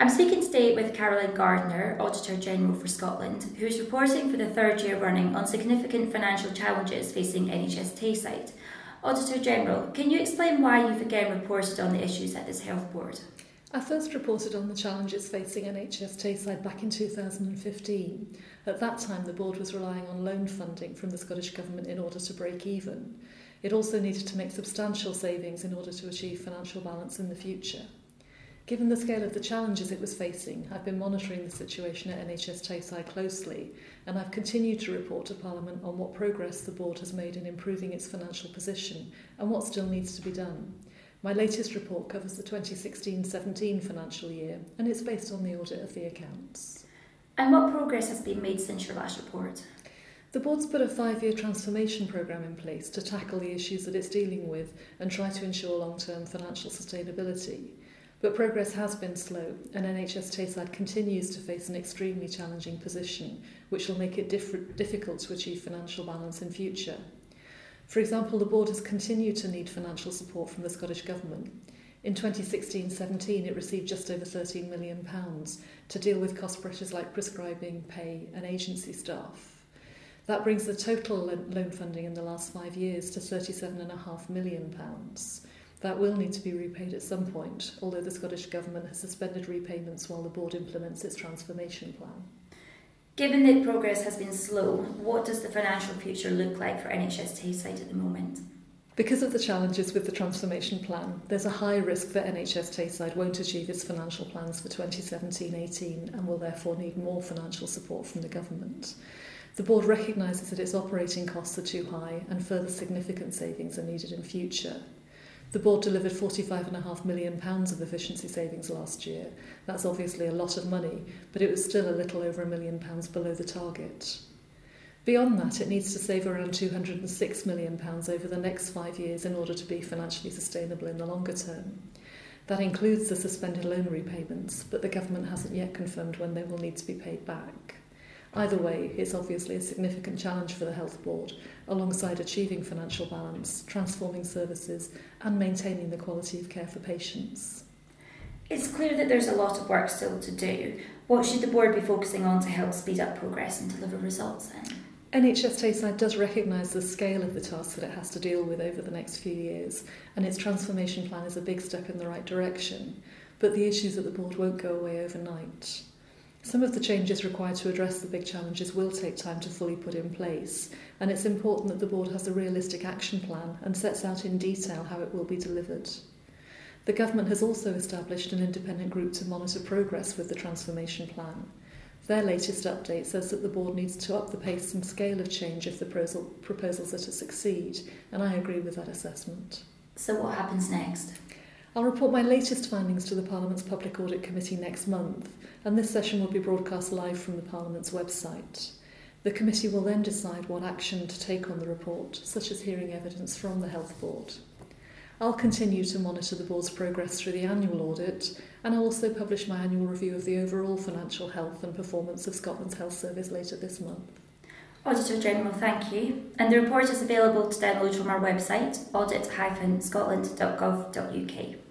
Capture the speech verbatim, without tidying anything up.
I'm speaking today with Caroline Gardner, Auditor General for Scotland, who is reporting for the third year running on significant financial challenges facing N H S Tayside. Auditor General, can you explain why you've again reported on the issues at this health board? I first reported on the challenges facing N H S Tayside back in two thousand fifteen. At that time, the board was relying on loan funding from the Scottish Government in order to break even. It also needed to make substantial savings in order to achieve financial balance in the future. Given the scale of the challenges it was facing, I've been monitoring the situation at N H S Tayside closely, and I've continued to report to Parliament on what progress the board has made in improving its financial position and what still needs to be done. My latest report covers the twenty sixteen seventeen financial year, and it's based on the audit of the accounts. And what progress has been made since your last report? The board's put a five-year transformation programme in place to tackle the issues that it's dealing with and try to ensure long-term financial sustainability. But progress has been slow, and N H S Tayside continues to face an extremely challenging position, which will make it diff- difficult to achieve financial balance in future. For example, the board has continued to need financial support from the Scottish Government. In twenty sixteen seventeen, it received just over thirteen million pounds to deal with cost pressures like prescribing, pay and agency staff. That brings the total loan funding in the last five years to thirty-seven point five million pounds. That will need to be repaid at some point, although the Scottish Government has suspended repayments while the board implements its transformation plan. Given that progress has been slow, what does the financial future look like for N H S Tayside at the moment? Because of the challenges with the transformation plan, there's a high risk that N H S Tayside won't achieve its financial plans for twenty seventeen eighteen and will therefore need more financial support from the government. The board recognises that its operating costs are too high and further significant savings are needed in future. The board delivered forty-five point five million pounds of efficiency savings last year. That's obviously a lot of money, but it was still a little over a million pounds below the target. Beyond that, it needs to save around two hundred six million pounds over the next five years in order to be financially sustainable in the longer term. That includes the suspended loan repayments, but the government hasn't yet confirmed when they will need to be paid back. Either way, it's obviously a significant challenge for the Health Board, alongside achieving financial balance, transforming services and maintaining the quality of care for patients. It's clear that there's a lot of work still to do. What should the board be focusing on to help speed up progress and deliver results then? N H S Tayside does recognise the scale of the tasks that it has to deal with over the next few years, and its transformation plan is a big step in the right direction, but the issues at the board won't go away overnight. Some of the changes required to address the big challenges will take time to fully put in place, and it's important that the board has a realistic action plan and sets out in detail how it will be delivered. The government has also established an independent group to monitor progress with the transformation plan. Their latest update says that the board needs to up the pace and scale of change if the proposal, proposals are to succeed, and I agree with that assessment. So what happens next? I'll report my latest findings to the Parliament's Public Audit Committee next month, and this session will be broadcast live from the Parliament's website. The committee will then decide what action to take on the report, such as hearing evidence from the Health Board. I'll continue to monitor the board's progress through the annual audit, and I'll also publish my annual review of the overall financial health and performance of Scotland's health service later this month. Auditor General, thank you. And the report is available to download from our website, audit dash scotland dot gov dot uk.